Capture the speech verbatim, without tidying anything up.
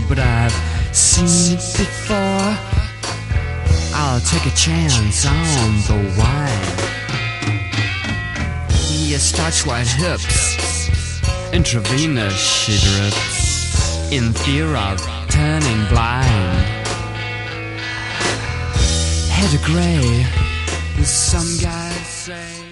but I've seen it before. I'll take a chance on the wine. He starts white hips, intravenous she drips, in fear of turning blind. Head of grey, as some guys say.